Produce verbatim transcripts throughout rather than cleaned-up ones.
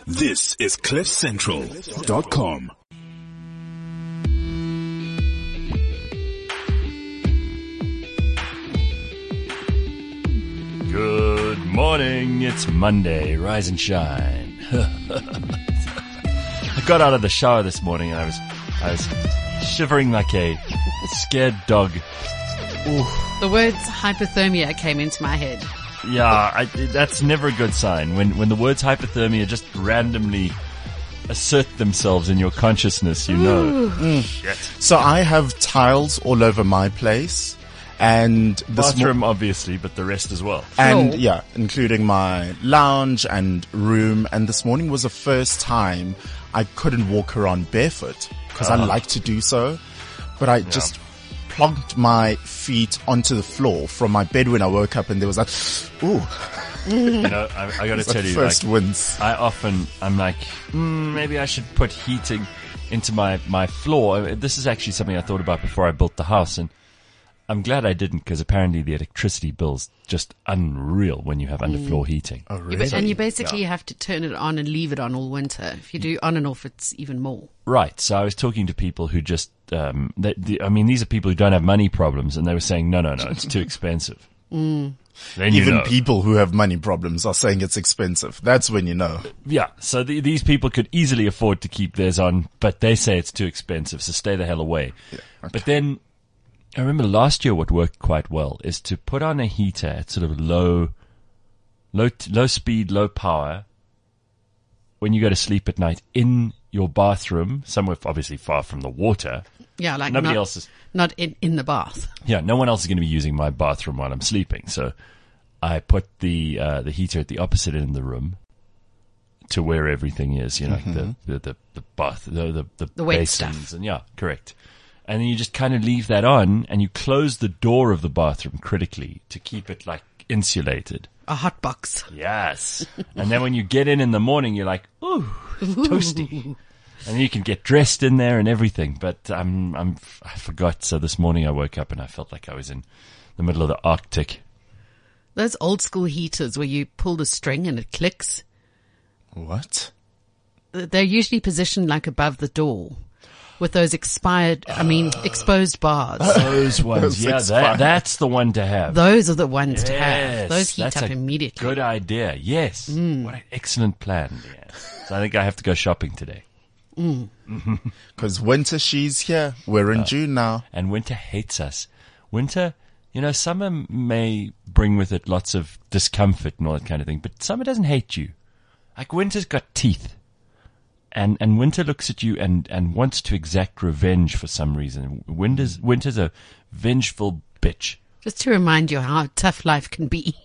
This is cliff central dot com. Good morning, it's Monday, rise and shine. I got out of the shower this morning and I was, I was shivering like a scared dog. Ooh. The words hypothermia came into my head. Yeah, I, that's never a good sign. When, when the words hypothermia just randomly assert themselves in your consciousness, you know. Mm. Shit. So I have tiles all over my place. And the bathroom, mo- obviously, but the rest as well. And Floor. yeah, including my lounge and room. And this morning was the first time I couldn't walk around barefoot because Oh. I like to do so. But I just plonked my feet onto the floor from my bed when I woke up, and there was like, ooh, You know, I, I got to it's tell like you, first like, wins. I often, I'm like, mm, maybe I should put heating into my, my floor. This is actually something I thought about before I built the house, and I'm glad I didn't, because apparently the electricity bill's just unreal when you have underfloor heating. Oh, Yeah, really? but- and you basically have to turn it on and leave it on all winter. If you do on and off, it's even more. Right. So I was talking to people who just, um, they, the, I mean, these are people who don't have money problems, and they were saying, no, no, no, it's too expensive. mm. Then you Even know. people who have money problems are saying it's expensive. That's when you know. Yeah. So the, these people could easily afford to keep theirs on, but they say it's too expensive, so stay the hell away. Yeah, okay. But then, I remember last year what worked quite well is to put on a heater at sort of low, low, low speed, low power when you go to sleep at night in your bathroom, somewhere obviously far from the water. Yeah, like Nobody not, else is, not in, in the bath. yeah, no one else is going to be using my bathroom while I'm sleeping. So I put the, uh, the heater at the opposite end of the room to where everything is, you know, Mm-hmm. like the, the, the, the bath, the, the, the, The wet basins stuff. and yeah, correct. And then you just kind of leave that on and you close the door of the bathroom critically to keep it like insulated. A hot box. Yes. And then when you get in in the morning, you're like, ooh, it's toasty. And then you can get dressed in there and everything. But I'm, I'm, I forgot. So this morning I woke up and I felt like I was in the middle of the Arctic. Those old school heaters where you pull the string and it clicks. What? They're usually positioned like above the door with those expired, I mean, exposed bars. Those ones. Those yeah, that, expired. that's the one to have. Those are the ones to Yes, have. Those heat that's up a immediately. Good idea. Yes. What an excellent plan. Yeah. So I think I have to go shopping today. Because winter, she's here. We're in June now. And winter hates us. Winter, you know, summer may bring with it lots of discomfort and all that kind of thing, but summer doesn't hate you. Like winter's got teeth. And, and winter looks at you and, and wants to exact revenge for some reason. Winter's, winter's a vengeful bitch. Just to remind you how tough life can be.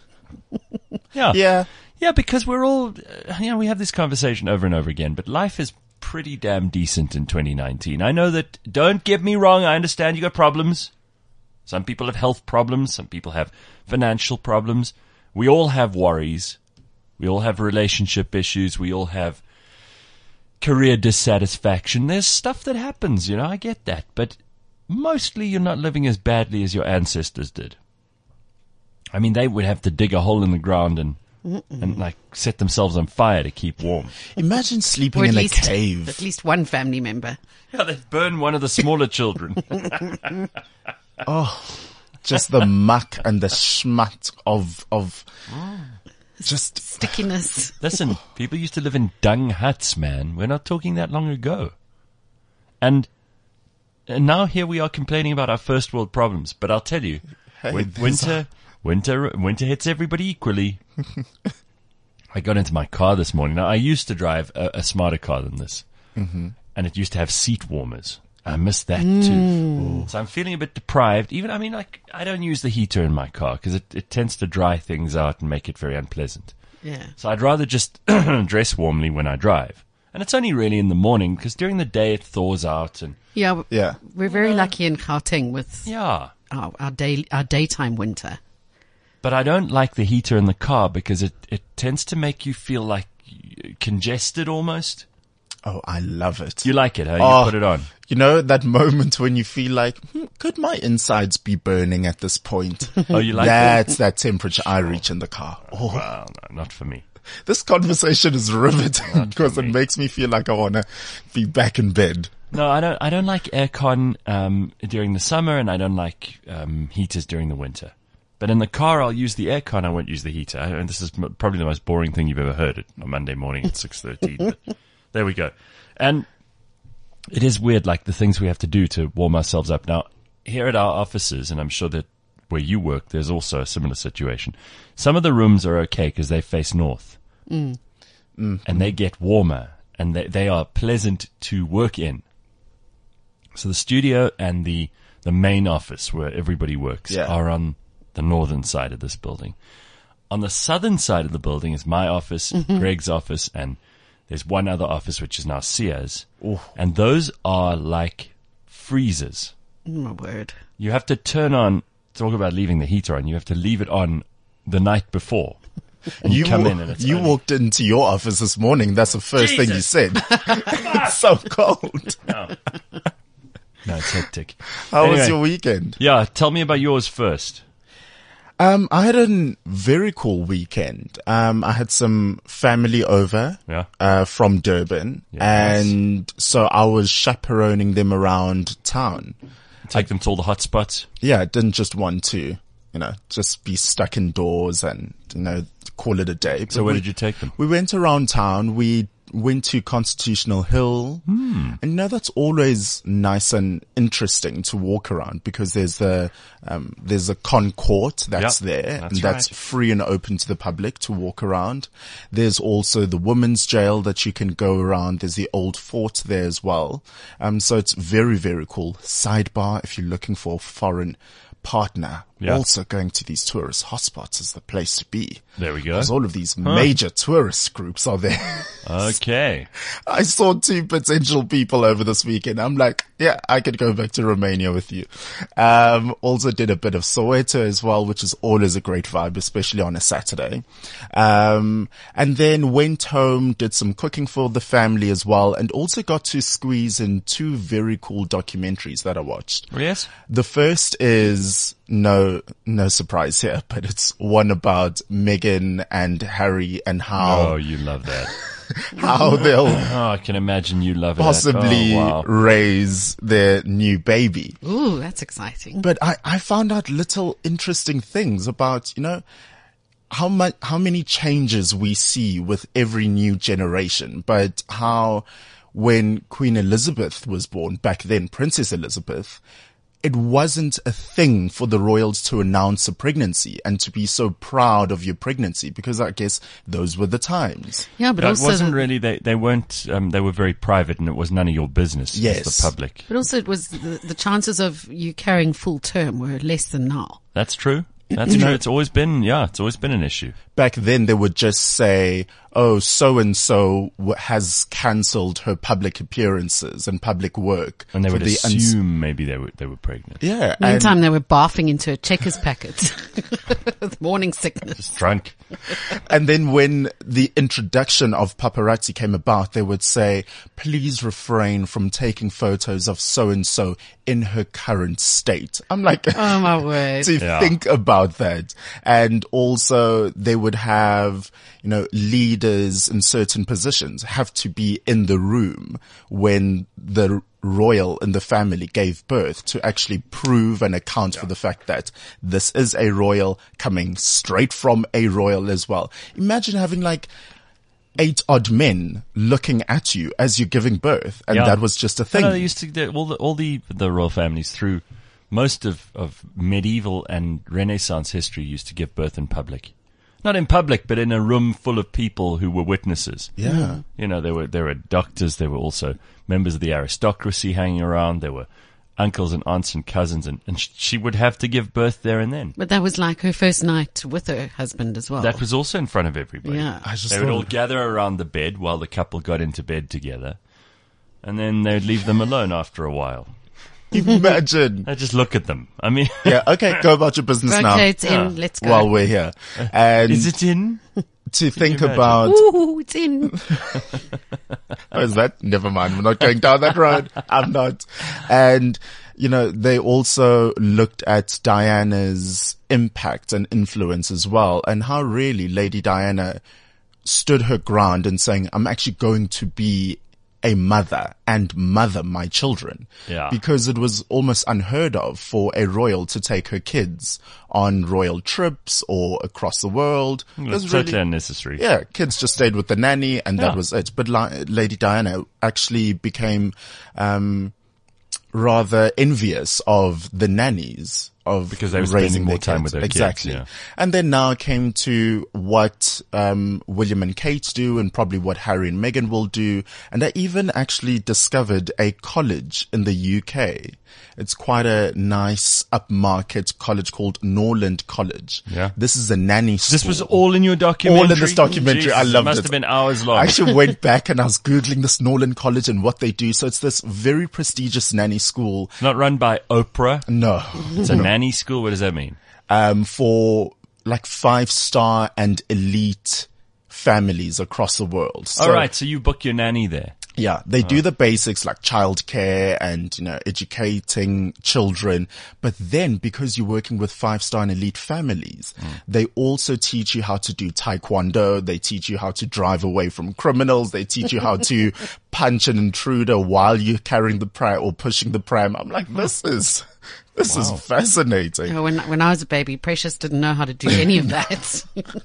Yeah. Yeah. Yeah, because we're all, uh, you know, we have this conversation over and over again, but life is pretty damn decent in twenty nineteen. I know that, don't get me wrong, I understand you got problems. Some people have health problems, some people have financial problems. We all have worries. We all have relationship issues. We all have career dissatisfaction. There's stuff that happens, you know, I get that. But mostly you're not living as badly as your ancestors did. I mean, they would have to dig a hole in the ground and, and like set themselves on fire to keep warm. Imagine sleeping Or at in least, a cave. at least one family member. Yeah, they'd burn one of the smaller children. Just the muck and the schmut of, of just, Stickiness. Listen, people used to live in dung huts, man. We're not talking that long ago. And, and now here we are complaining about our first world problems. But I'll tell you, Hey, win- these winter, winter, winter hits everybody equally. I got into my car this morning. Now, I used to drive a, a smarter car than this. Mm-hmm. And it used to have seat warmers. I miss that too. So I'm feeling a bit deprived. Even, I mean, like, I don't use the heater in my car because it, it tends to dry things out and make it very unpleasant. Yeah. So I'd rather just dress warmly when I drive. And it's only really in the morning because during the day it thaws out and Yeah. w- yeah. We're very lucky in Gauteng with yeah. our, our day, our daytime winter. But I don't like the heater in the car because it, it tends to make you feel like congested almost. Oh, I love it. You like it, huh? Oh, You put it on. You know, that moment when you feel like, hmm, could my insides be burning at this point? Oh, you like That's that temperature I reach in the car. Oh, Well, no, not for me. This conversation is riveting because it makes me feel like I want to be back in bed. No, I don't. I don't like aircon um, during the summer, and I don't like um, heaters during the winter. But in the car, I'll use the aircon. I won't use the heater. And this is m- probably the most boring thing you've ever heard on Monday morning at six thirteen. There we go. And it is weird, like the things we have to do to warm ourselves up. Now, here at our offices, and I'm sure that where you work, there's also a similar situation. Some of the rooms are okay because they face north, Mm. Mm. and they get warmer, and they they are pleasant to work in. So the studio and the, the main office where everybody works Yeah. are on the northern side of this building. On the southern side of the building is my office, Greg's office, and there's one other office which is now Sia's. And those are like freezers. Oh, my word. You have to turn on, talk about leaving the heater on, you have to leave it on the night before. And you, You, come wa- in and it's you only- walked into your office this morning. That's the first thing you said. It's so cold. No. No, it's hectic. How was Anyway. your weekend? Yeah, tell me about yours first. Um, I had a very cool weekend. Um, I had some family over, Yeah. uh, from Durban. Yeah, nice. and so I was chaperoning them around town. Take them to all the hot spots. Yeah, I didn't just want to, you know, just be stuck indoors and, you know, call it a day. So where did you take them? We went around town. We went to Constitutional Hill. Hmm. And you know, that's always nice and interesting to walk around because there's a, um, there's a concourt that's Yep, there that's and that's right. free and open to the public to walk around. There's also the women's jail that you can go around. There's the old fort there as well. Um, so it's very, very cool. Sidebar, if you're looking for a foreign partner, Yeah. also going to these tourist hotspots is the place to be. There we go. Because all of these major tourist groups are there. Okay. I saw two potential people over this weekend. I'm like, yeah, I could go back to Romania with you. Um, also did a bit of Soweto as well, which is always a great vibe, especially on a Saturday. Um, and then went home, did some cooking for the family as well, and also got to squeeze in two very cool documentaries that I watched. Yes? The first is no, no surprise here, but it's one about Meghan and Harry and Oh, how, you love that. how they'll Oh, I can imagine you love possibly it. Oh, wow. raise their new baby. Ooh, that's exciting. But I, I found out little interesting things about, you know, how much, how many changes we see with every new generation, but how when Queen Elizabeth was born, back then Princess Elizabeth, it wasn't a thing for the royals to announce a pregnancy and to be so proud of your pregnancy because I guess those were the times. Yeah, but No, it also, wasn't the, really, they, they weren't, um, they were very private and it was none of your business. It was Yes. the public. but also it was the, the chances of you carrying full term were less than now. That's true. That's true. It's always been, yeah, it's always been an issue. Back then they would just say, oh, so-and-so w- has cancelled her public appearances and public work. And they for would the uns- assume maybe they were, they were pregnant. Yeah. and- Meantime, they were barfing into a checkers packet with morning sickness. Drunk. And then when the introduction of paparazzi came about, they would say, please refrain from taking photos of so-and-so in her current state. I'm like, Oh my word. to Yeah. think about that. And also they would have, you know, leaders in certain positions have to be in the room when the royal in the family gave birth to actually prove and account for the fact that this is a royal coming straight from a royal as well. Imagine having like eight odd men looking at you as you're giving birth. And Yeah. that was just a I thing. know they used to, they, all the, all the, the royal families through most of, of medieval and Renaissance history used to give birth in public. Not in public, but in a room full of people who were witnesses. Yeah. You know, there were, there were doctors, there were also members of the aristocracy hanging around, there were uncles and aunts and cousins, and, and sh- she would have to give birth there and then. But that was like her first night with her husband as well. That was also in front of everybody. Yeah. I just They would all thought, gather around the bed while the couple got into bed together, and then they'd leave them alone after a while. imagine. I just look at them. I mean, Yeah. Okay. Go about your business now. Okay, it's in. Let's go. While we're here. And is it in? to think imagine? about, Ooh, it's in. oh, is that? Never mind. We're not going down that road. I'm not. And, you know, they also looked at Diana's impact and influence as well and how really Lady Diana stood her ground and saying, I'm actually going to be a mother and mother my children. Yeah. Because it was almost unheard of for a royal to take her kids on royal trips or across the world. It was It's totally really- unnecessary. Yeah, kids just stayed with the nanny and that Yeah. was it. But La- Lady Diana actually became, um, rather envious of the nannies of Because they were raising spending more their time kids. with their kids, exactly. yeah. And then now came to what um William and Kate do and probably what Harry and Meghan will do. And I even actually discovered a college in the U K. It's quite a nice upmarket college called Norland College. Yeah. This is a nanny school. This was all in your documentary? All in this documentary. I Jesus, loved it. must it. have been hours long. I actually went back and I was Googling this Norland College and what they do. So it's this very prestigious nanny school. Not run by Oprah. No. It's a nanny school. What does that mean? Um, for like five star and elite families across the world. So, All right. So you book your nanny there. Yeah, they do the basics like childcare and, you know, educating children. But then because you're working with five star and elite families, they also teach you how to do taekwondo. They teach you how to drive away from criminals. They teach you how to punch an intruder while you're carrying the pram or pushing the pram. I'm like, this is, this is fascinating. You know, when when I was a baby, Precious didn't know how to do any of that.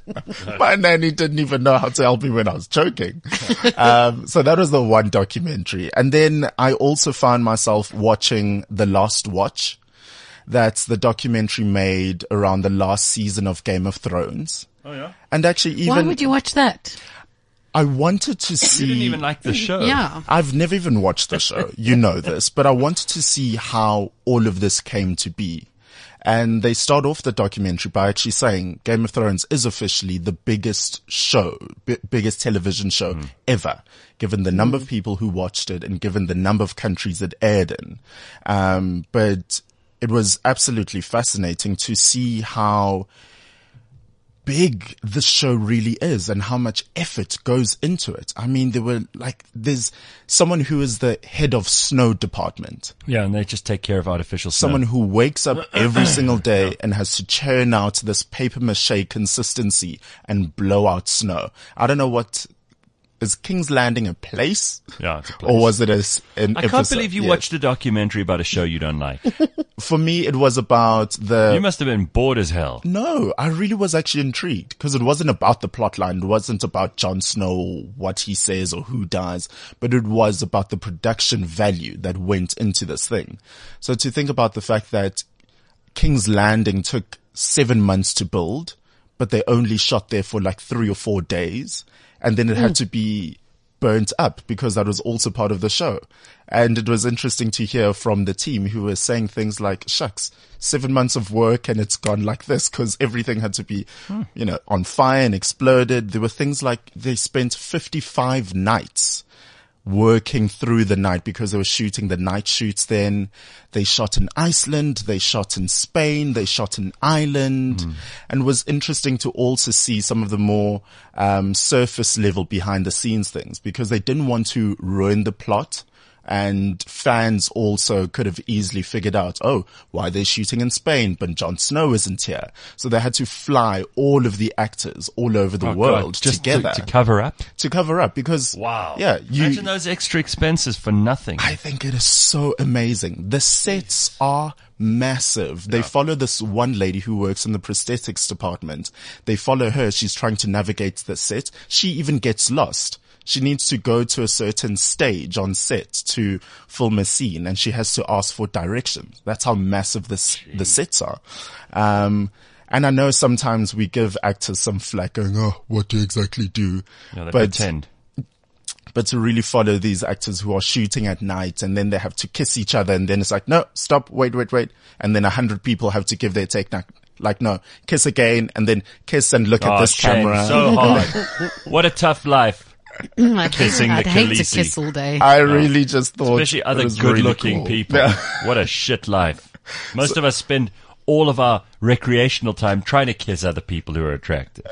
My nanny didn't even know how to help me when I was choking. Um, so that was the one documentary. And then I also found myself watching The Last Watch. That's the documentary made around the last season of Game of Thrones. Oh, yeah? And actually even, Why would you watch that? I wanted to see. You didn't even like the show. Yeah. I've never even watched the show. You know this, but I wanted to see how all of this came to be. And they start off the documentary by actually saying Game of Thrones is officially the biggest show, b- biggest television show Mm. ever, given the number of people who watched it and given the number of countries it aired in. Um, but it was absolutely fascinating to see how big this show really is and how much effort goes into it. I mean, there were like, there's someone who is the head of snow department, Yeah, and they just take care of artificial snow. someone who wakes up every single day and has to churn out this paper mache consistency and blow out snow. I don't know what, is King's Landing a place? Yeah, it's a place. Or was it a, s- an I can't episode? believe you Yes. watched a documentary about a show you don't like. For me, it was about the... You must have been bored as hell. No, I really was actually intrigued because it wasn't about the plot line. It wasn't about Jon Snow or what he says or who dies, but it was about the production value that went into this thing. So to think about the fact that King's Landing took seven months to build, but they only shot there for like three or four days. And then it had to be burnt up because that was also part of the show. And it was interesting to hear from the team who were saying things like, shucks, seven months of work and it's gone like this because everything had to be, you know, on fire and exploded. There were things like they spent fifty-five nights working through the night because they were shooting the night shoots then. They shot in Iceland, they shot in Spain, they shot in Ireland. Mm. And it was interesting to also see some of the more um surface level behind the scenes things because they didn't want to ruin the plot. And fans also could have easily figured out, oh, why they're shooting in Spain, but Jon Snow isn't here. So they had to fly all of the actors all over the Oh, world God, just together to, to cover up. to cover up because, Wow. yeah, you, Imagine those extra expenses for nothing. I think it is so amazing. The sets are massive. They follow this one lady who works in the prosthetics department. They follow her. She's trying to navigate the set. She even gets lost. She needs to go to a certain stage on set to film a scene and she has to ask for directions. That's how massive this, the sets are. Um, and I know sometimes we give actors some flack going, oh, what do you exactly do? Yeah, they but, pretend. but to really follow these actors who are shooting at night and then they have to kiss each other and then it's like, no, stop, wait, wait, wait. And then a hundred people have to give their take. Like, no, kiss again and then kiss and look Oh, at this shame. camera. So hard. What a tough life. I'd, Kissing I'd the hate to Khaleesi. kiss all day. I really just thought, Especially it other was really good-looking cool. people. Yeah. What a shit life. Most of us spend all of our recreational time trying to kiss other people who are attractive.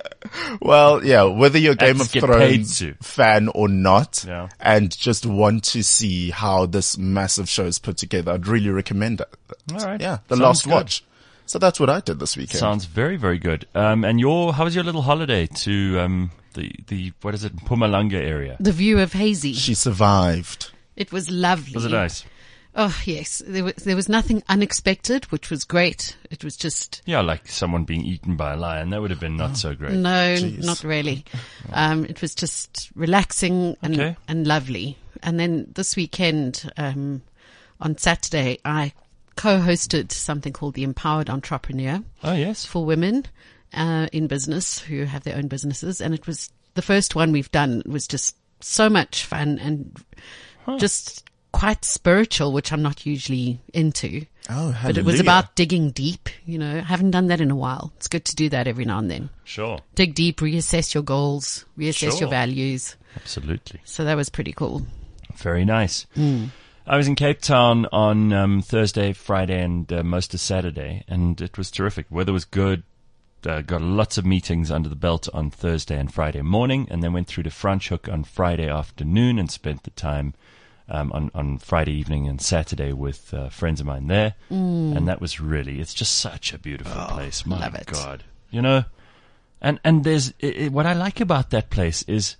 Well, yeah, whether you're a Game Let's of get Thrones paid to. fan or not, Yeah. and just want to see how this massive show is put together, I'd really recommend it. All right. Yeah, The Sounds Last good. Watch. So that's what I did this weekend. Sounds very, very good. Um, and your, how was your little holiday to, um, the, the, what is it, Mpumalanga area. The view of Hazy. She survived. It was lovely. Was it nice? Oh, yes. There was, there was nothing unexpected, which was great. It was just... Yeah, like someone being eaten by a lion. That would have been not so great. No, Jeez. not really. Um, it was just relaxing and, Okay. and lovely. And then this weekend, um, on Saturday, I co-hosted something called the Empowered Entrepreneur Oh, yes. for women uh, in business who have their own businesses. And it was the first one we've done. It was just so much fun and just quite spiritual, which I'm not usually into. Oh, But it was hallelujah. about digging deep. You know, I haven't done that in a while. It's good to do that every now and then. Sure. Dig deep, reassess your goals, reassess Sure. your values. Absolutely. So that was pretty cool. Very nice. I was in Cape Town on um, Thursday, Friday, and uh, most of Saturday, and it was terrific. Weather was good. Uh, got lots of meetings under the belt on Thursday and Friday morning, and then went through to Franschhoek on Friday afternoon and spent the time um, on, on Friday evening and Saturday with uh, friends of mine there. And that was really, it's just such a beautiful place. My love it. God. You know, and, and there's, it, it, what I like about that place is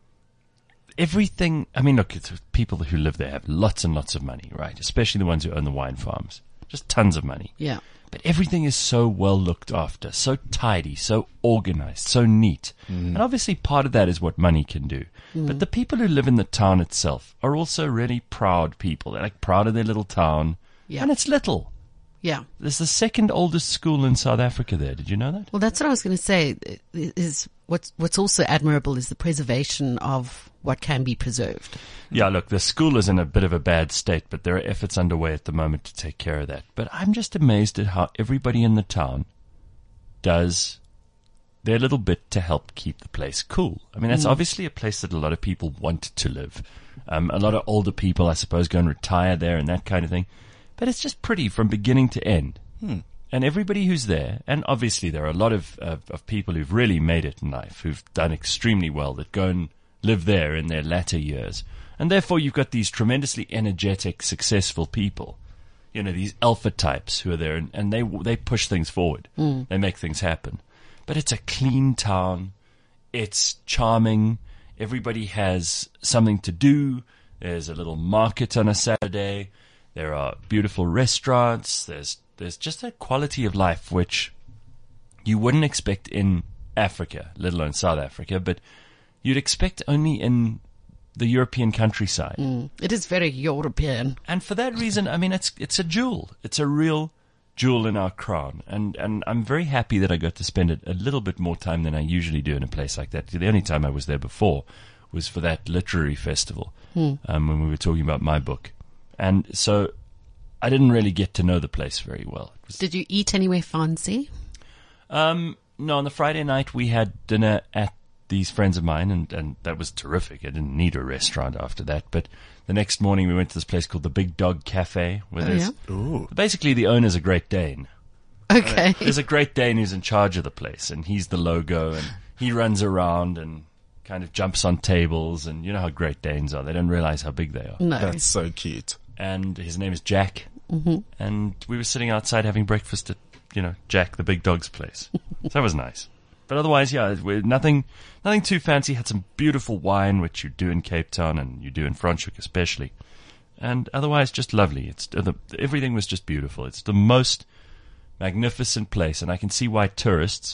everything. I mean, look, it's people who live there have lots and lots of money, right? Especially the ones who own the wine farms. Just tons of money. Yeah. But everything is so well looked after, so tidy, so organized, so neat. And obviously part of that is what money can do. But the people who live in the town itself are also really proud people. They're like proud of their little town. Yeah. And it's little. Yeah. There's the second oldest school in South Africa there. Did you know that? Well, that's what I was going to say. Is what's what's also admirable is the preservation of what can be preserved. Yeah, look, the school is in a bit of a bad state, but there are efforts underway at the moment to take care of that. But I'm just amazed at how everybody in the town does their little bit to help keep the place cool. I mean, that's obviously a place that a lot of people want to live. Um, a lot of older people, I suppose, go and retire there and that kind of thing. But it's just pretty from beginning to end. And everybody who's there, and obviously there are a lot of, of, of people who've really made it in life, who've done extremely well, that go and live there in their latter years. And therefore you've got these tremendously energetic, successful people. You know, these alpha types who are there, and, and they they push things forward. They make things happen. But it's a clean town. It's charming. Everybody has something to do. There's a little market on a Saturday. There are beautiful restaurants. There's there's just a quality of life which you wouldn't expect in Africa, let alone South Africa, but you'd expect only in the European countryside. Mm. It is very European. And for that reason, I mean, it's it's a jewel. It's a real jewel in our crown. And, and I'm very happy that I got to spend it a little bit more time than I usually do in a place like that. The only time I was there before was for that literary festival, um, when we were talking about my book. And so I didn't really get to know the place very well. It was, Did you eat anywhere fancy? um, no, on the Friday night we had dinner at these friends of mine, and, and that was terrific. I didn't need a restaurant after that. But the next morning we went to this place called the Big Dog Cafe, where Oh, there's yeah? Ooh. basically the owner's a Great Dane. Okay. There's a Great Dane who's in charge of the place, and he's the logo, and he runs around and kind of jumps on tables, and you know how Great Danes are. They don't realize how big they are. No. That's so cute. And his name is Jack. Mm-hmm. And we were sitting outside having breakfast at, you know, Jack the Big Dog's place. So that was nice. But otherwise, yeah, we're nothing, nothing too fancy. Had some beautiful wine, which you do in Cape Town and you do in Franschhoek especially. And otherwise, just lovely. It's uh, the, everything was just beautiful. It's the most magnificent place, and I can see why tourists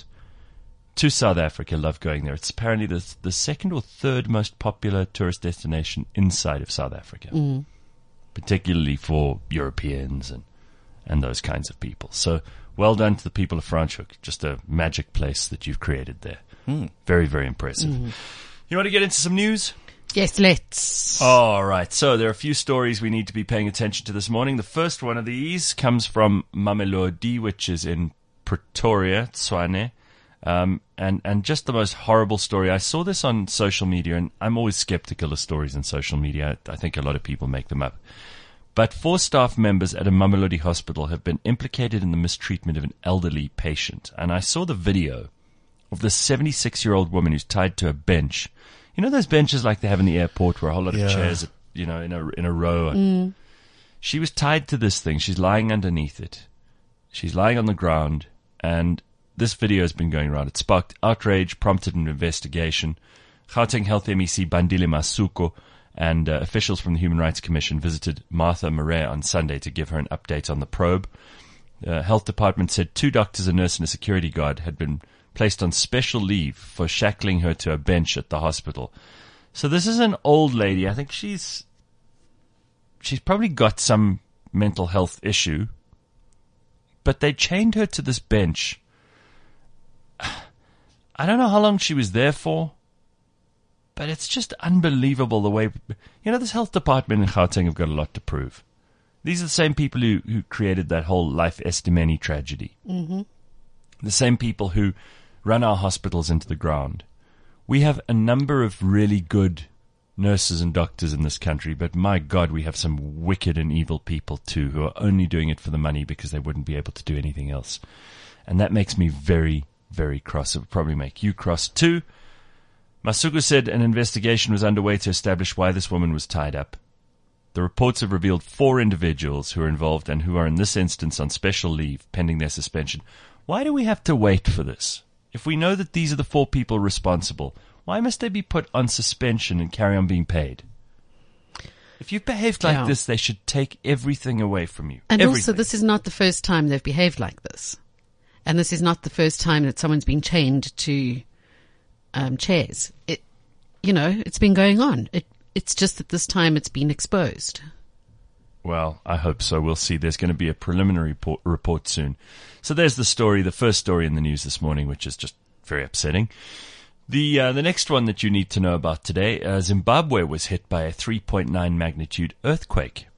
to South Africa love going there. It's apparently the the second or third most popular tourist destination inside of South Africa, mm. particularly for Europeans and and those kinds of people. So well done to the people of Franschhoek. Just a magic place that you've created there. Mm. Very, very impressive. Mm. You want to get into some news? Yes, let's. All right. So there are a few stories we need to be paying attention to this morning. The first one of these comes from Mamelodi, which is in Pretoria, Tshwane. Um, and, and just the most horrible story. I saw this on social media, and I'm always skeptical of stories on social media. I think a lot of people make them up. But four staff members at a Mamelodi hospital have been implicated in the mistreatment of an elderly patient. And I saw the video of the seventy-six-year-old woman who's tied to a bench. You know those benches like they have in the airport where a whole lot Yeah. of chairs are, you know, in a, in a row? Mm. She was tied to this thing. She's lying underneath it. She's lying on the ground, and this video has been going around. It sparked outrage, prompted an investigation. Gauteng Health M E C Bandile Masuku and uh, officials from the Human Rights Commission visited Martha Marais on Sunday to give her an update on the probe. The uh, health department said two doctors, a nurse, and a security guard had been placed on special leave for shackling her to a bench at the hospital. So this is an old lady. I think she's she's probably got some mental health issue, but they chained her to this bench. I don't know how long she was there for, but it's just unbelievable the way, you know, this health department in Gauteng have got a lot to prove. These are the same people who, who created that whole Life Estimeni tragedy. Mm-hmm. The same people who run our hospitals into the ground. We have a number of really good nurses and doctors in this country, but my God, we have some wicked and evil people too who are only doing it for the money because they wouldn't be able to do anything else. And that makes me very, very cross. It would probably make you cross too. Masuku said an investigation was underway to establish why this woman was tied up. The reports have revealed four individuals who are involved and who are in this instance on special leave pending their suspension. Why do we have to wait for this? If we know that these are the four people responsible, why must they be put on suspension and carry on being paid? If you've behaved like Yeah. this, they should take everything away from you. And everything. also, this is not the first time they've behaved like this. And this is not the first time that someone's been chained to um, chairs. It, you know, it's been going on. It, it's just that this time it's been exposed. Well, I hope so. We'll see. There's going to be a preliminary report, report soon. So there's the story, the first story in the news this morning, which is just very upsetting. The uh, the next one that you need to know about today, uh, Zimbabwe was hit by a three point nine magnitude earthquake.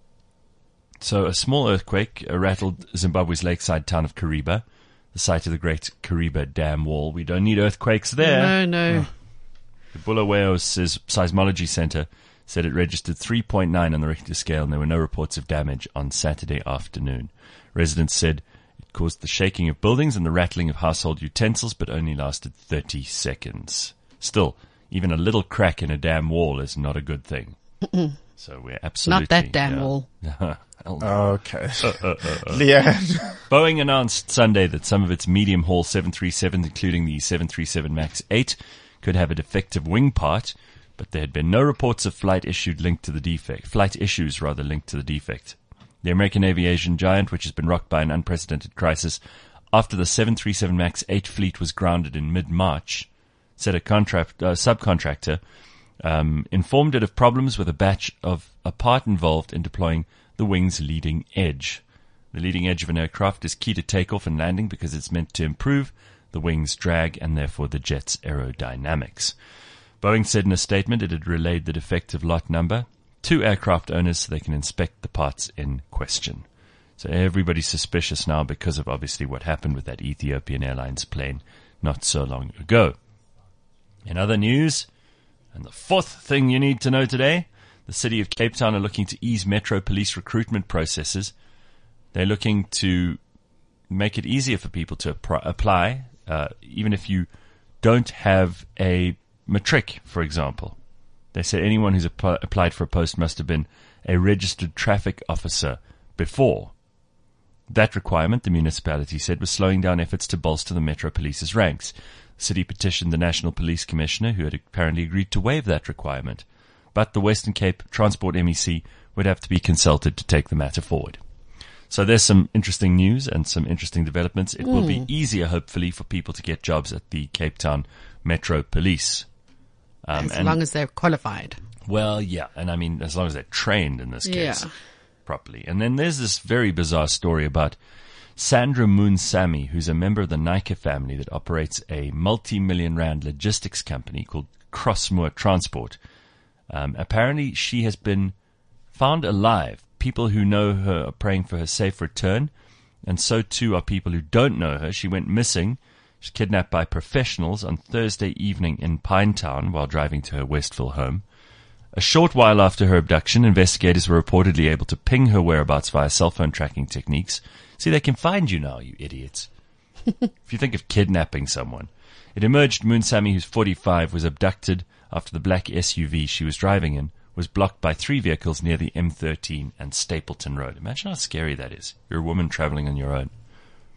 So a small earthquake uh, rattled Zimbabwe's lakeside town of Kariba, the site of the Great Kariba Dam Wall. We don't need earthquakes there. No, no. The Bulawayo Seis- Seismology Center said it registered three point nine on the Richter scale, and there were no reports of damage on Saturday afternoon. Residents said it caused the shaking of buildings and the rattling of household utensils, but only lasted thirty seconds. Still, even a little crack in a dam wall is not a good thing. So we're absolutely... Not that dam yeah. wall. Okay. Leanne. Boeing announced Sunday that some of its medium-haul seven thirty-sevens, including the seven thirty-seven MAX eight, could have a defective wing part, but there had been no reports of flight issued linked to the defect. Flight issues, rather, linked to the defect. The American aviation giant, which has been rocked by an unprecedented crisis after the seven thirty-seven MAX eight fleet was grounded in mid-March, said a contract, uh, subcontractor um, informed it of problems with a batch of a part involved in deploying the wing's leading edge. The leading edge of an aircraft is key to takeoff and landing because it's meant to improve the wing's drag and therefore the jet's aerodynamics. Boeing said in a statement it had relayed the defective lot number to aircraft owners so they can inspect the parts in question. So everybody's suspicious now because of obviously what happened with that Ethiopian Airlines plane not so long ago. In other news, and the fourth thing you need to know today, the city of Cape Town are looking to ease metro police recruitment processes. They're looking to make it easier for people to apply, uh, even if you don't have a matric, for example. They said anyone who's app- applied for a post must have been a registered traffic officer before. That requirement, the municipality said, was slowing down efforts to bolster the Metro Police's ranks. The city petitioned the National Police Commissioner, who had apparently agreed to waive that requirement. But the Western Cape Transport M E C would have to be consulted to take the matter forward. So there's some interesting news and some interesting developments. It mm. will be easier, hopefully, for people to get jobs at the Cape Town Metro Police. Um, as and, long as they're qualified. Well, yeah. And I mean, as long as they're trained in this case yeah. properly. And then there's this very bizarre story about Sandra Moonsamy, who's a member of the Nike family that operates a multi-million rand logistics company called Crossmoor Transport. Um, apparently, she has been found alive. People who know her are praying for her safe return, and so too are people who don't know her. She went missing. She was kidnapped by professionals on Thursday evening in Pinetown while driving to her Westville home. A short while after her abduction, investigators were reportedly able to ping her whereabouts via cell phone tracking techniques. See, they can find you now, you idiots. If you think of kidnapping someone. It emerged Moonsamy, who's forty-five, was abducted after the black S U V she was driving in was blocked by three vehicles near the M thirteen and Stapleton Road. Imagine how scary that is. You're a woman traveling on your own.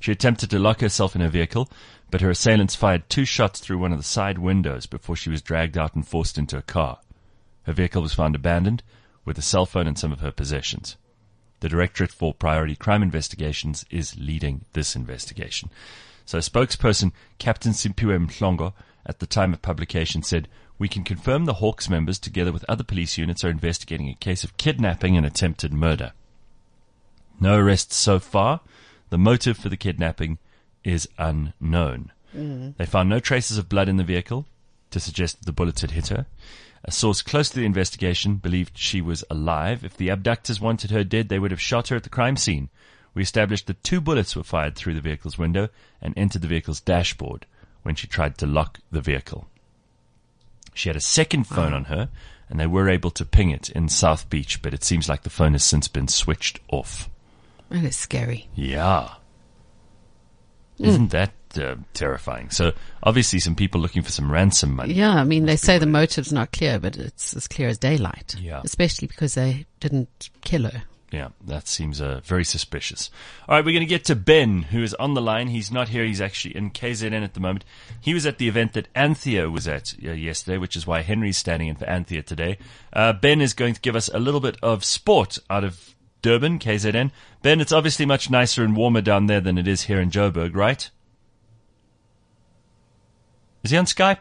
She attempted to lock herself in her vehicle, but her assailants fired two shots through one of the side windows before she was dragged out and forced into a car. Her vehicle was found abandoned, with a cell phone and some of her possessions. The Directorate for Priority Crime Investigations is leading this investigation. So spokesperson Captain Simpiwe Mhlongo at the time of publication said, "We can confirm the Hawks members, together with other police units, are investigating a case of kidnapping and attempted murder. No arrests so far. The motive for the kidnapping is unknown." Mm. They found no traces of blood in the vehicle to suggest that the bullets had hit her. A source close to the investigation believed she was alive. If the abductors wanted her dead, they would have shot her at the crime scene. We established that two bullets were fired through the vehicle's window and entered the vehicle's dashboard when she tried to lock the vehicle. She had a second phone on her, and they were able to ping it in South Beach, but it seems like the phone has since been switched off. That is scary. Yeah. Mm. Isn't that uh, terrifying? So obviously some people looking for some ransom money. Yeah, I mean, they say the motive's not clear, but it's as clear as daylight. Yeah. Especially because they didn't kill her. Yeah, that seems uh, very suspicious. All right, we're going to get to Ben, who is on the line. He's not here. He's actually in K Z N at the moment. He was at the event that Anthea was at uh, yesterday, which is why Henry's standing in for Anthea today. Uh, Ben is going to give us a little bit of sport out of Durban, K Z N. Ben, it's obviously much nicer and warmer down there than it is here in Joburg, right? Is he on Skype?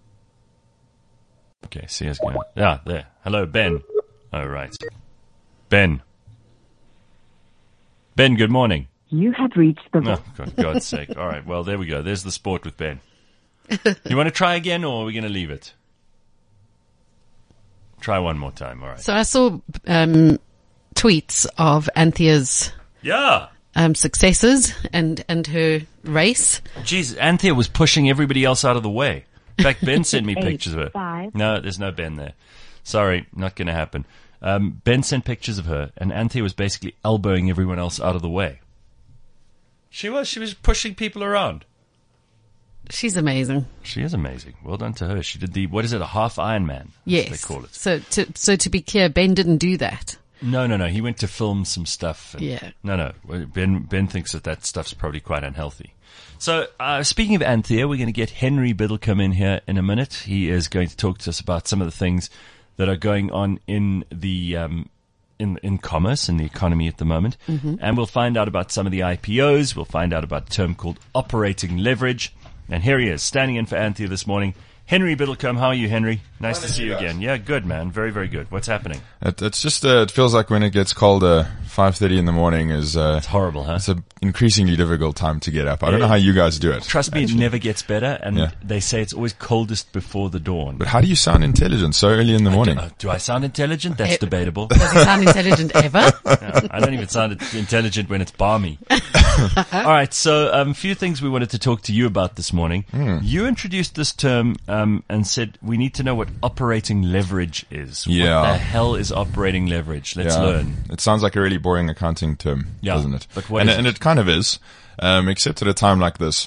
Okay, see us going. Yeah, there. Hello, Ben. All right. Ben. Ben, good morning. You have reached the... Oh, for God's sake. All right, well, there we go. There's the sport with Ben. You want to try again, or are we going to leave it? Try one more time, all right. So I saw um, tweets of Anthea's yeah. um, successes and, and her race. Jeez, Anthea was pushing everybody else out of the way. In fact, Ben sent me Eight, pictures of her. Five. No, there's no Ben there. Sorry, not going to happen. Um, Ben sent pictures of her, and Anthea was basically elbowing everyone else out of the way. She was. She was pushing people around. She's amazing. She is amazing. Well done to her. She did the, what is it, a half Ironman? Yes. They call it. So to, so to be clear, Ben didn't do that. No, no, no. He went to film some stuff. And yeah. No, no. Ben, Ben thinks that that stuff's probably quite unhealthy. So, uh, speaking of Anthea, we're going to get Henry Biddlecombe in here in a minute. He is going to talk to us about some of the things that are going on in the um, in in commerce and the economy at the moment, mm-hmm. and we'll find out about some of the I P Os. We'll find out about a term called operating leverage. And here he is, standing in for Anthea this morning. Henry Biddlecombe, how are you, Henry? Nice to see you again. Yeah, good, man. Very, very good. What's happening? It, it's just, uh, it feels like when it gets cold, uh, five thirty in the morning is, uh, it's horrible, huh? It's an increasingly difficult time to get up. I don't know how you guys do it. Trust me, actually. It never gets better, and yeah. they say it's always coldest before the dawn. But how do you sound intelligent so early in the morning? I do, do I sound intelligent? That's e- debatable. Does he sound intelligent ever? No, I don't even sound intelligent when it's balmy. All right, so a um, few things we wanted to talk to you about this morning. Mm. You introduced this term um, and said we need to know what operating leverage is. Yeah. What the hell is operating leverage? Let's yeah. learn. It sounds like a really boring accounting term, yeah. doesn't it? But what and, is and it? it kind of is, um, except at a time like this.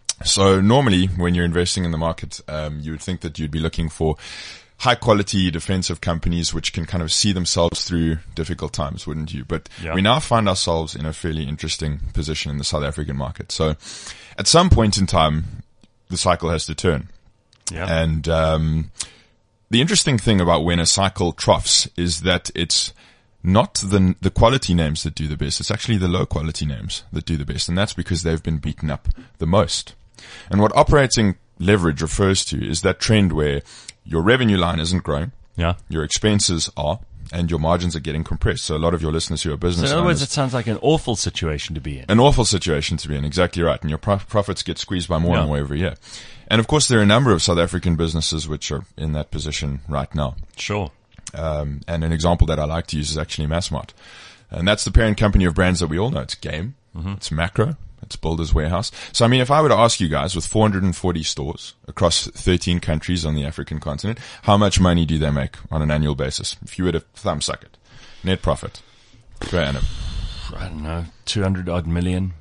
So normally when you're investing in the market, um, you would think that you'd be looking for high quality defensive companies which can kind of see themselves through difficult times, wouldn't you? But yeah. we now find ourselves in a fairly interesting position in the South African market. So at some point in time, the cycle has to turn. Yeah. And um, the interesting thing about when a cycle troughs is that it's not the the quality names that do the best. It's actually the low quality names that do the best. And that's because they've been beaten up the most. And what operating leverage refers to is that trend where your revenue line isn't growing. Yeah. Your expenses are, and your margins are getting compressed. So a lot of your listeners who are business so in other owners, words, it sounds like an awful situation to be in. An awful situation to be in, exactly right. And your prof- profits get squeezed by more yeah. and more every year. And of course, there are a number of South African businesses which are in that position right now. Sure. Um, and an example that I like to use is actually Massmart. And that's the parent company of brands that we all know. It's Game, mm-hmm. it's Macro, it's Builders Warehouse. So, I mean, if I were to ask you guys, with four hundred forty stores across thirteen countries on the African continent, how much money do they make on an annual basis? If you were to thumb suck it. Net profit per annum. I don't know, two hundred odd million.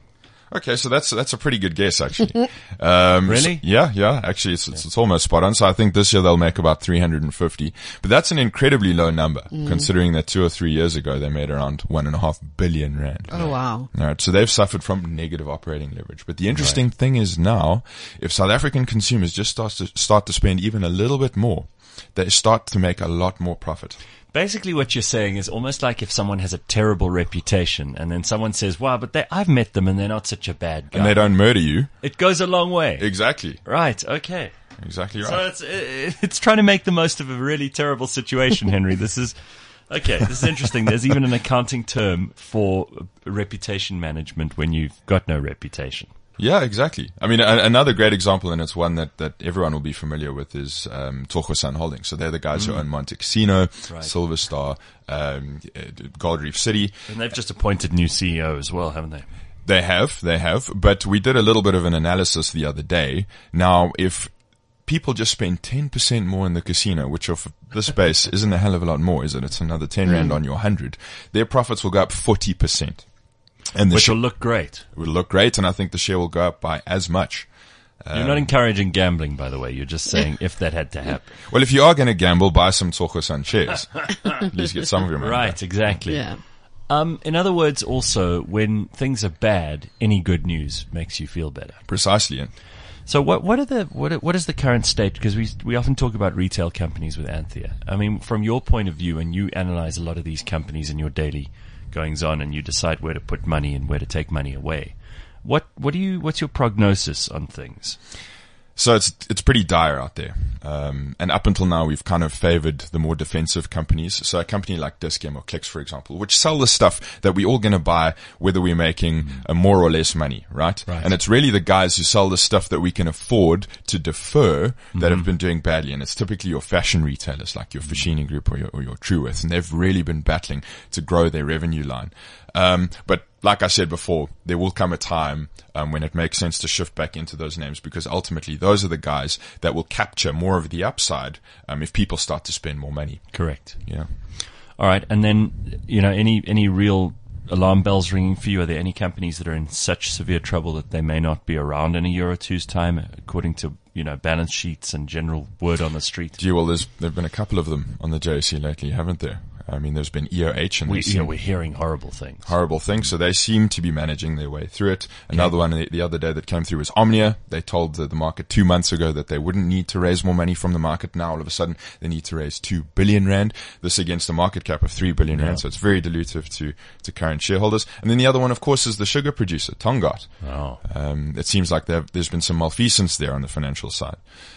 Okay, so that's that's a pretty good guess, actually. Um, Really? so- yeah, yeah. Actually, it's, it's it's almost spot on. So I think this year they'll make about three hundred fifty, but that's an incredibly low number considering that two or three years ago they made around one and a half billion rand. Oh, wow. All right, so they've suffered from negative operating leverage. But the interesting thing is now, if South African consumers just start to start to spend even a little bit more, they start to make a lot more profit. Basically, what you're saying is almost like if someone has a terrible reputation and then someone says, wow, but they, I've met them and they're not such a bad guy. And they don't murder you. It goes a long way. Exactly. Right, okay. Exactly right. So it's it, it's trying to make the most of a really terrible situation, Henry. This is okay. This is interesting. There's even an accounting term for reputation management when you've got no reputation. Yeah, exactly. I mean, a, another great example, and it's one that, that everyone will be familiar with, is um, Tsogo Holdings. So they're the guys who own Monte Casino, Right. Silver Star, um, uh, Gold Reef City. And they've just appointed new C E O as well, haven't they? They have, they have. But we did a little bit of an analysis the other day. Now, if people just spend ten percent more in the casino, which of this base isn't a hell of a lot more, is it? It's another ten rand on your one hundred. Their profits will go up forty percent. And the Which sh- will look great. will look great, and I think the share will go up by as much. You're not encouraging gambling, by the way. You're just saying if that had to happen. Well, if you are going to gamble, buy some Tsogo shares. At least get some of your money back. Right, exactly. Yeah. Um, in other words, also, when things are bad, any good news makes you feel better. Precisely. Ian. So what what are the what are- what is the current state? Because we we often talk about retail companies with Anthea. I mean, from your point of view, and you analyze a lot of these companies in your daily goings on, and you decide where to put money and where to take money away. What what do you what's your prognosis on things? So it's it's pretty dire out there. Um, and up until now, we've kind of favored the more defensive companies. So a company like Dis-Chem or Clicks, for example, which sell the stuff that we all going to buy, whether we're making uh, more or less money, right? Right. And it's really the guys who sell the stuff that we can afford to defer that have been doing badly. And it's typically your fashion retailers like your Fashini Group or your, or your Truworth. And they've really been battling to grow their revenue line. Um, but like I said before, there will come a time um, when it makes sense to shift back into those names, because ultimately those are the guys that will capture more of the upside um, if people start to spend more money. Correct. Yeah. All right, and then you know any any real alarm bells ringing for you? Are there any companies that are in such severe trouble that they may not be around in a year or two's time, according to you know balance sheets and general word on the street? Gee, well, there's there've been a couple of them on the J S E lately, haven't there? I mean, there's been E O H and We, there's you know, some we're hearing horrible things. horrible things, so they seem to be managing their way through it. Another one the, the other day that came through was Omnia. They told the, the market two months ago that they wouldn't need to raise more money from the market. Now all of a sudden they need to raise two billion rand. This against a market cap of three billion rand, so it's very dilutive to to current shareholders. And then the other one, of course, is the sugar producer Tongaat. Oh. Um, it seems like there- there's been some malfeasance there on the financial side.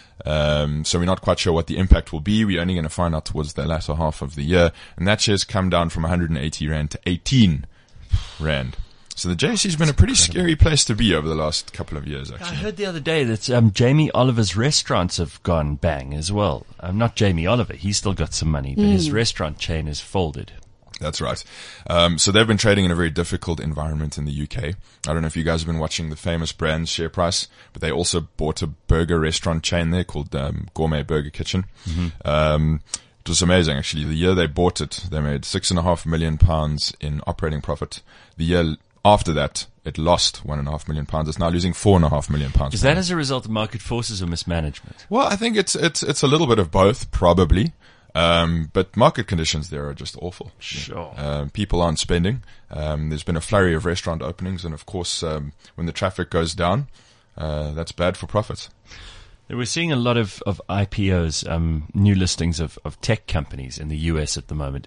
Um, so we're not quite sure what the impact will be. We're only going to find out towards the latter half of the year. And that share's come down from one hundred eighty rand to eighteen rand. So the J S E's been a pretty scary place to be over the last couple of years, I actually. heard the other day that um, Jamie Oliver's restaurants have gone bang as well. Um, not Jamie Oliver, he's still got some money, but his restaurant chain is folded. That's right. Um, so they've been trading in a very difficult environment in the U K. I don't know if you guys have been watching the Famous Brands share price, but they also bought a burger restaurant chain there called um, Gourmet Burger Kitchen. Um, it was amazing, actually. The year they bought it, they made six and a half million pounds in operating profit. The year after that, it lost one and a half million pounds. It's now losing four and a half million pounds. Is that as a result of market forces or mismanagement? Well, I think it's it's it's a little bit of both, probably. Um, but market conditions there are just awful. Sure. Um, people aren't spending. Um, there's been a flurry of restaurant openings, and of course, um, when the traffic goes down, uh, that's bad for profits. We're seeing a lot of, of I P Os, um, new listings of, of tech companies in the U S at the moment.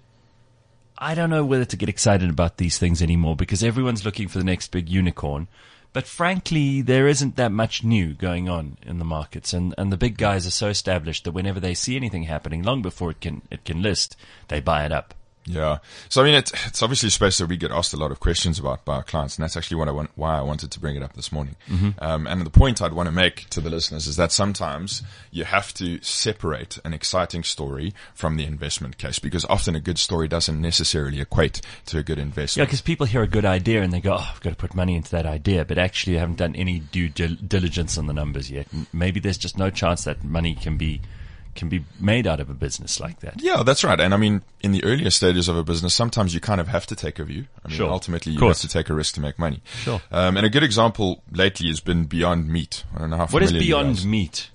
I don't know whether to get excited about these things anymore because everyone's looking for the next big unicorn. But frankly, there isn't that much new going on in the markets, and, and the big guys are so established that whenever they see anything happening, long before it can it can list, they buy it up. Yeah. So, I mean, it's, it's obviously a space that we get asked a lot of questions about by our clients, and that's actually what I want, why I wanted to bring it up this morning. Mm-hmm. Um, and the point I'd want to make to the listeners is that sometimes you have to separate an exciting story from the investment case, because often a good story doesn't necessarily equate to a good Yeah, investment. because people hear a good idea and they go, oh, I've got to put money into that idea, but actually they haven't done any due dil- diligence on the numbers yet. And maybe there's just no chance that money can be can be made out of a business like that. Yeah, that's right. And I mean, in the earlier stages of a business, sometimes you kind of have to take a view. I mean, Sure. ultimately you Of course. have to take a risk to make money. Sure. Um, and a good example lately has been Beyond Meat. I don't know how What is familiar you Beyond guys- Meat?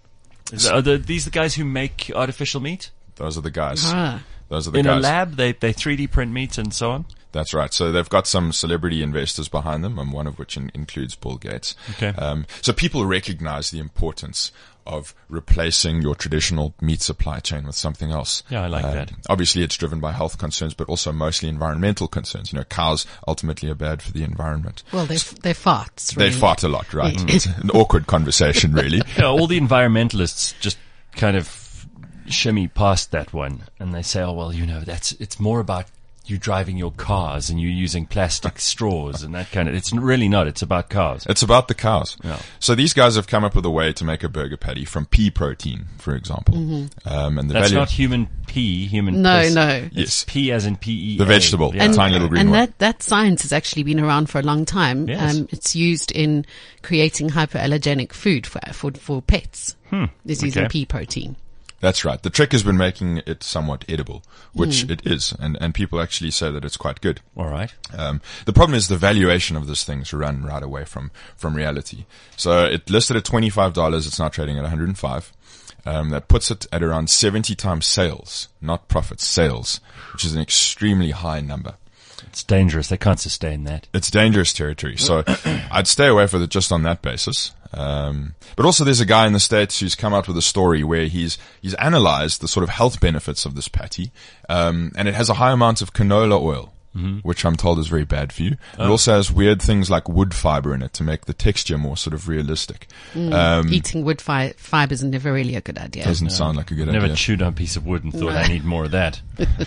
Is, are the, these the guys who make artificial meat? Those are the guys. Ah. Those are the In guys. a lab, they, they three D print meat and so on? That's right. So they've got some celebrity investors behind them, and one of which in, includes Bill Gates. Okay. Um, so people recognize the importance of replacing your traditional meat supply chain with something else. Yeah, I like Um, that. Obviously, it's driven by health concerns, but also mostly environmental concerns. You know, cows ultimately are bad for the environment. Well, they they farts. They Really. fart a lot, right? It's an awkward conversation, really. Yeah, all the environmentalists just kind of shimmy past that one, and they say, "Oh well, you know, that's it's more about you driving your cars and you using plastic straws and that kind of." It's really not. It's about cars. It's about the cows. Yeah. So these guys have come up with a way to make a burger patty from pea protein, for example. Um, and the That's value, not human pea. Human. No, piss. no. It's Yes. pea as in P E. The vegetable. Yeah. And- tiny little green and one. that, that science has actually been around for a long time. Yes. Um, it's used in creating hypoallergenic food for for, for pets. Hmm. It's using Okay. pea protein. That's right. The trick has been making it somewhat edible, which Hmm. it is, and, and people actually say that it's quite good. All right. Um, the problem is the valuation of this thing's run right away from, from reality. So it listed at twenty-five dollars. It's now trading at one hundred five. Um, that puts it at around seventy times sales, not profits, sales, which is an extremely high number. It's dangerous. They can't sustain that. It's dangerous territory. So I'd stay away from it just on that basis. Um, but also there's a guy in the States who's come out with a story where he's, he's analyzed the sort of health benefits of this patty. Um, and it has a high amount of canola oil, which I'm told is very bad for you. It also has weird things like wood fiber in it to make the texture more sort of realistic. Um, Eating wood fi- fibers is never really a good idea. doesn't sound like a good Never idea. chewed on a piece of wood and thought, I need more of that.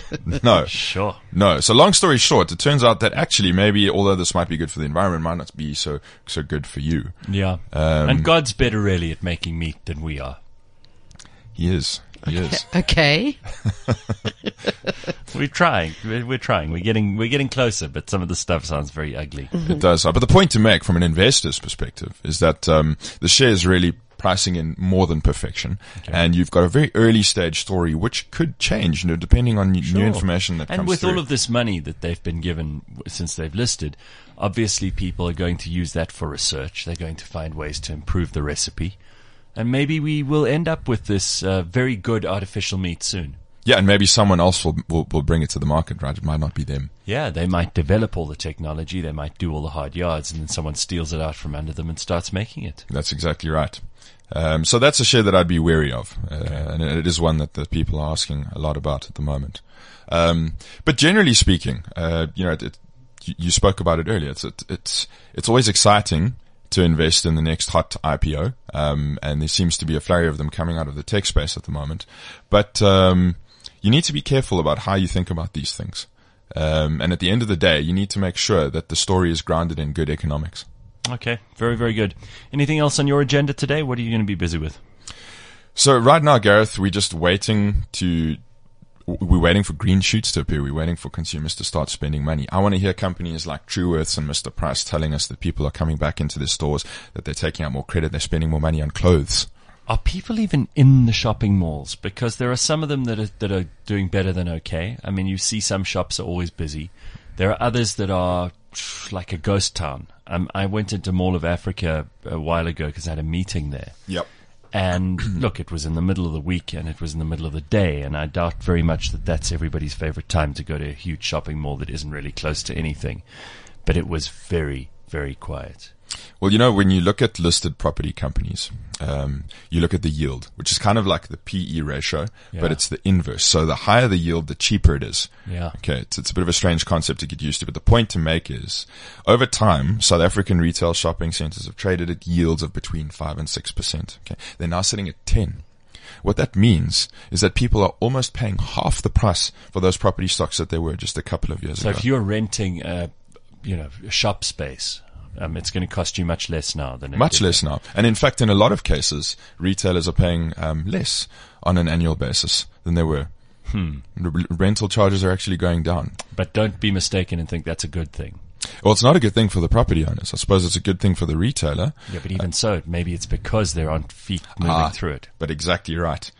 No. Sure. No. So long story short, it turns out that actually maybe, although this might be good for the environment, it might not be so, so good for you. Yeah. Um, and God's better really at making meat than we are. He is. He is. Okay. We're trying. We're, we're trying. We're getting we're getting closer, but some of the stuff sounds very ugly. It does. But the point to make from an investor's perspective is that um, the share is really pricing in more than perfection, and you've got a very early stage story which could change, you know, depending on new Sure. information that And comes with through. all of this money that they've been given w- since they've listed, obviously people are going to use that for research. They're going to find ways to improve the recipe. And maybe we will end up with this uh, very good artificial meat soon. Yeah, and maybe someone else will, will will bring it to the market, right? It might not be them. Yeah, they might develop all the technology, they might do all the hard yards, and then someone steals it out from under them and starts making it. That's exactly right. Um, so that's a share that I'd be wary of, uh, and it is one that, that people are asking a lot about at the moment. Um, but generally speaking, uh, you know, it, it, you, you spoke about it earlier. It's it, it's it's always exciting to invest in the next hot I P O, um, and there seems to be a flurry of them coming out of the tech space at the moment. But um, you need to be careful about how you think about these things. Um, and at the end of the day, you need to make sure that the story is grounded in good economics. Okay, very, very good. Anything else on your agenda today? What are you going to be busy with? So right now, Gareth, we're just waiting to, we're waiting for green shoots to appear. We're waiting for consumers to start spending money. I want to hear companies like Truworths and Mister Price telling us that people are coming back into their stores, that they're taking out more credit, they're spending more money on clothes. Are people even in the shopping malls? Because there are some of them that are, that are doing better than okay. I mean, you see some shops are always busy. There are others that are like a ghost town. Um, I went into Mall of Africa a while ago because I had a meeting there. Yep. And look, it was in the middle of the week and it was in the middle of the day. And I doubt very much that that's everybody's favorite time to go to a huge shopping mall that isn't really close to anything. But it was very, very quiet. Well, you know, when you look at listed property companies, um, you look at the yield, which is kind of like the P E ratio, Yeah. but it's the inverse. So the higher the yield, the cheaper it is. Yeah. Okay. It's, it's a bit of a strange concept to get used to, but the point to make is over time, South African retail shopping centers have traded at yields of between five and six percent. Okay. They're now sitting at ten. What that means is that people are almost paying half the price for those property stocks that they were just a couple of years So ago. if you're renting a, you know, a shop space, um, it's going to cost you much less now than it Much did. less now. And in fact, in a lot of cases, retailers are paying um, less on an annual basis than they were. Hmm. R- rental charges are actually going down. But don't be mistaken and think that's a good thing. Well, it's not a good thing for the property owners. I suppose it's a good thing for the retailer. Yeah, but even so, maybe it's because they're on feet moving Ah, through it. But exactly right.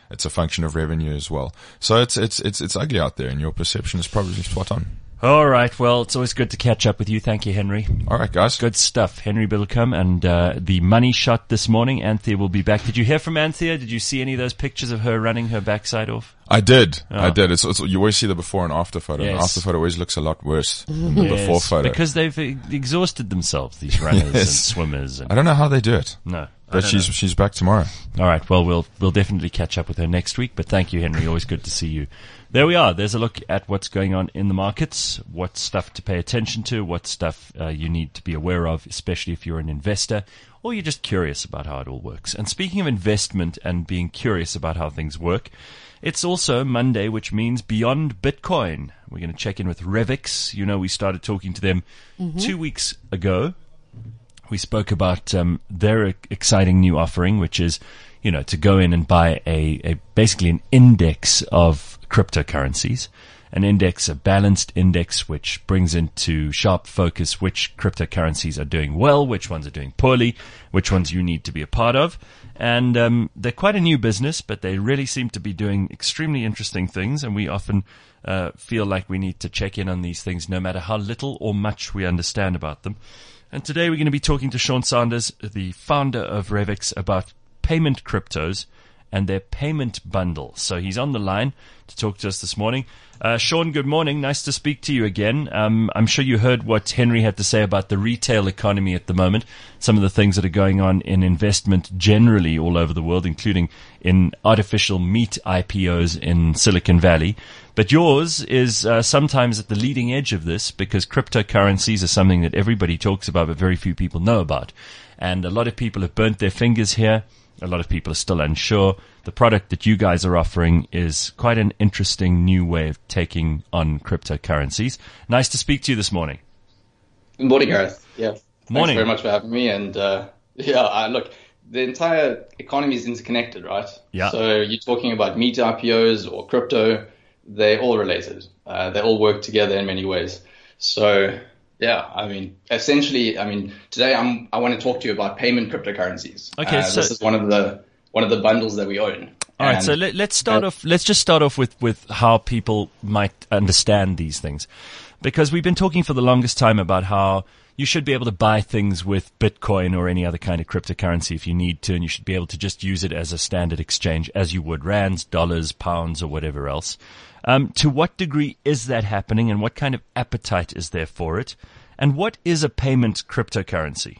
it's a function of revenue as well. So it's, it's, it's, it's ugly out there, and your perception is probably spot on. All right. Well, it's always good to catch up with you. Thank you, Henry. All right, guys. Good stuff. Henry Biddlecombe and uh, the money shot this morning. Anthea will be back. Did you hear from Anthea? Did you see any of those pictures of her running her backside off? I did. Oh. I did. It's, it's, you always see the before and after photo. Yes. The after photo always looks a lot worse than the Yes, before photo. because they've e- exhausted themselves, these runners and Yes. swimmers. And I don't know how they do it. no. I But don't she's know. she's back tomorrow. All right. Well, we'll we'll definitely catch up with her next week. But thank you, Henry. Always good to see you. There we are. There's a look at what's going on in the markets, what stuff to pay attention to, what stuff uh, you need to be aware of, especially if you're an investor or you're just curious about how it all works. And speaking of investment and being curious about how things work, it's also Monday, which means Beyond Bitcoin. We're going to check in with Revix. You know, we started talking to them mm-hmm. two weeks ago. We spoke about um, their exciting new offering, which is, you know, to go in and buy a, a basically an index of cryptocurrencies, an index, a balanced index, which brings into sharp focus which cryptocurrencies are doing well, which ones are doing poorly, which ones you need to be a part of. And um, they're quite a new business, but they really seem to be doing extremely interesting things, and we often uh, feel like we need to check in on these things no matter how little or much we understand about them. And today we're going to be talking to Sean Sanders, the founder of Revix, about payment cryptos and their payment bundle. So he's on the line to talk to us this morning. Uh, Sean, good morning. Nice to speak to you again. Um, I'm sure you heard what Henry had to say about the retail economy at the moment, some of the things that are going on in investment generally all over the world, including in artificial meat I P Os in Silicon Valley. But yours is uh, sometimes at the leading edge of this, because cryptocurrencies are something that everybody talks about but very few people know about. And a lot of people have burnt their fingers here. A lot of people are still unsure. The product that you guys are offering is quite an interesting new way of taking on cryptocurrencies. Nice to speak to you this morning. Good morning, Gareth. Yeah. Morning. Thanks very much for having me. And uh, yeah, I, look, the entire economy is interconnected, right? Yeah. So you're talking about meat I P Os or crypto, they're all related. Uh, they all work together in many ways. So yeah, I mean, essentially, I mean, today I'm, I want to talk to you about payment cryptocurrencies. Okay, uh, so this is one of the one of the bundles that we own. All right, And, so let, let's start uh, off. Let's just start off with, with how people might understand these things, because we've been talking for the longest time about how you should be able to buy things with Bitcoin or any other kind of cryptocurrency if you need to, and you should be able to just use it as a standard exchange as you would rands, dollars, pounds, or whatever else. Um, to what degree is that happening, and what kind of appetite is there for it? And what is a payment cryptocurrency?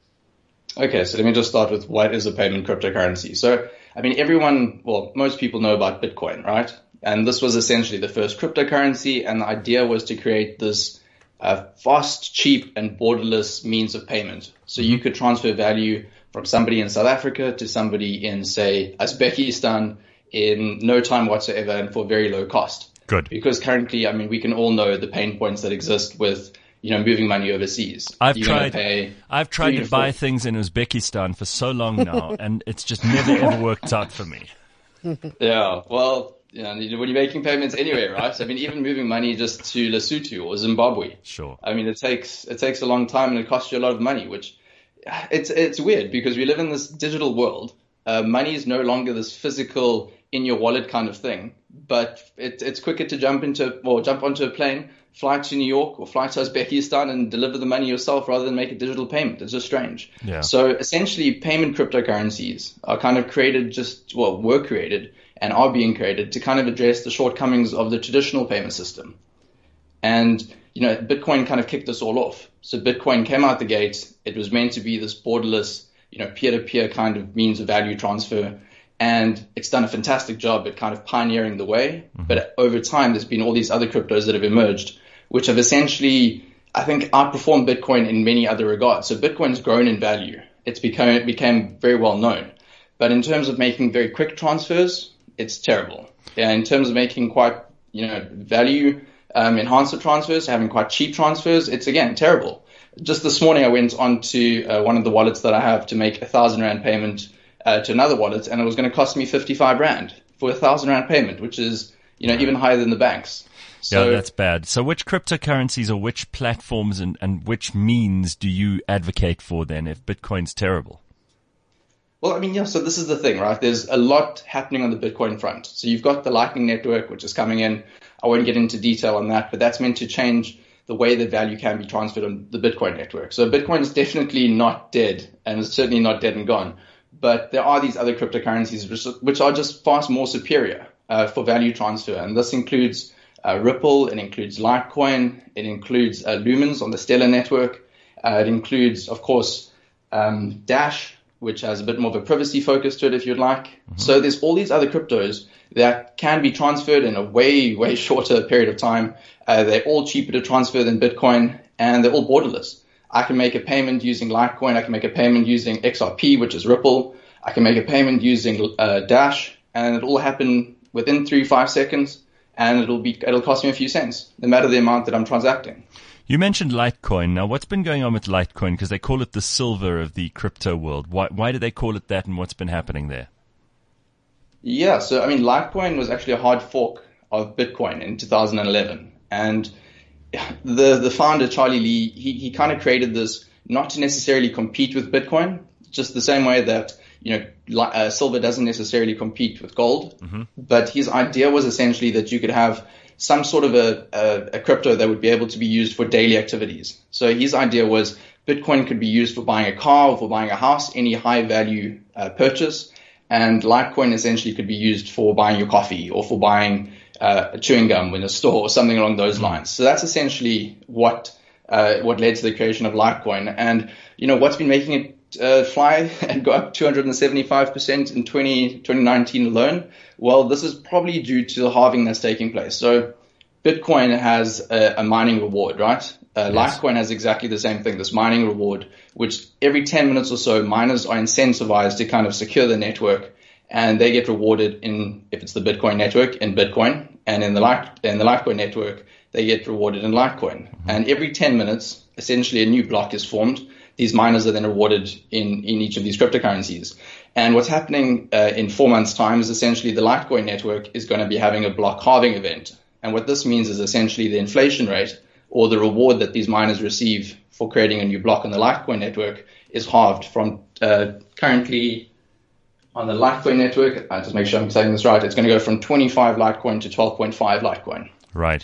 Okay, so let me just start with what is a payment cryptocurrency. So, I mean, everyone, well, most people know about Bitcoin, right? And this was essentially the first cryptocurrency, and the idea was to create this uh, fast, cheap, and borderless means of payment. So you could transfer value from somebody in South Africa to somebody in, say, Uzbekistan in no time whatsoever and for very low cost. Good. Because currently, I mean, we can all know the pain points that exist with, you know, moving money overseas. I've You're gonna tried. pay I've tried three to to buy four- things in Uzbekistan for so long now, and it's just never ever worked out for me. Yeah, well, you know, when you're making payments anyway, right? I mean, even moving money just to Lesotho or Zimbabwe. Sure. I mean, it takes it takes a long time and it costs you a lot of money, which it's it's weird because we live in this digital world. Uh, money is no longer this physical in your wallet kind of thing, but it, it's quicker to jump into or jump onto a plane, fly to New York or fly to Uzbekistan and deliver the money yourself rather than make a digital payment. It's just strange. Yeah. So essentially, payment cryptocurrencies are kind of created just well were created and are being created to kind of address the shortcomings of the traditional payment system. And, you know, Bitcoin kind of kicked this all off. So Bitcoin came out the gate. It was meant to be this borderless, you know, peer-to-peer kind of means of value transfer. And it's done a fantastic job at kind of pioneering the way. Mm-hmm. But over time, there's been all these other cryptos that have emerged, which have essentially, I think, outperformed Bitcoin in many other regards. So Bitcoin's grown in value. It's become, it became very well known. But in terms of making very quick transfers, it's terrible. Yeah, in terms of making quite, you know, value um, enhancer transfers, having quite cheap transfers, it's again terrible. Just this morning, I went on to uh, one of the wallets that I have to make a thousand rand payment uh, to another wallet, and it was going to cost me fifty-five rand for a thousand rand payment, which is, you know, even higher than the banks. So, yeah, that's bad. So which cryptocurrencies or which platforms and, and which means do you advocate for then if Bitcoin's terrible? Well, I mean, yeah, so this is the thing, right? There's a lot happening on the Bitcoin front. So you've got the Lightning Network, which is coming in. I won't get into detail on that, but that's meant to change the way that value can be transferred on the Bitcoin network. So Bitcoin is definitely not dead, and it's certainly not dead and gone. But there are these other cryptocurrencies which, which are just far more superior uh, for value transfer. And this includes uh, Ripple, it includes Litecoin, it includes uh, Lumens on the Stellar network. Uh, it includes, of course, um, Dash, which has a bit more of a privacy focus to it, if you'd like. Mm-hmm. So there's all these other cryptos that can be transferred in a way, way shorter period of time. Uh, they're all cheaper to transfer than Bitcoin, and they're all borderless. I can make a payment using Litecoin. I can make a payment using X R P, which is Ripple. I can make a payment using uh, Dash, and it'll all happen within three, five seconds, and it'll be it'll cost me a few cents, no matter the amount that I'm transacting. You mentioned Litecoin. Now, what's been going on with Litecoin? Because they call it the silver of the crypto world. Why, why do they call it that, and what's been happening there? Yeah, so, I mean, Litecoin was actually a hard fork of Bitcoin in two thousand eleven. And the the founder, Charlie Lee, he, he kind of created this not to necessarily compete with Bitcoin, just the same way that, you know, uh, silver doesn't necessarily compete with gold. Mm-hmm. But his idea was essentially that you could have some sort of a, a, a crypto that would be able to be used for daily activities. So his idea was Bitcoin could be used for buying a car or for buying a house, any high value uh, purchase. And Litecoin essentially could be used for buying your coffee or for buying uh, a chewing gum in a store or something along those lines. So that's essentially what uh, what led to the creation of Litecoin. And, you know, what's been making it Uh, fly and go up two hundred seventy-five percent in twenty nineteen alone? Well, this is probably due to the halving that's taking place. So Bitcoin has a, a mining reward, right? Uh, yes. Litecoin has exactly the same thing, this mining reward, which every ten minutes or so, miners are incentivized to kind of secure the network, and they get rewarded in, if it's the Bitcoin network, in Bitcoin, and in the Lite, in the Litecoin network, they get rewarded in Litecoin. Mm-hmm. And every ten minutes, essentially a new block is formed. These miners are then rewarded in, in each of these cryptocurrencies. And what's happening uh, in four months' time is essentially the Litecoin network is going to be having a block halving event. And what this means is essentially the inflation rate, or the reward that these miners receive for creating a new block on the Litecoin network, is halved from uh, currently on the Litecoin network. I'll just make sure I'm saying this right. It's going to go from twenty-five Litecoin to twelve point five Litecoin. Right.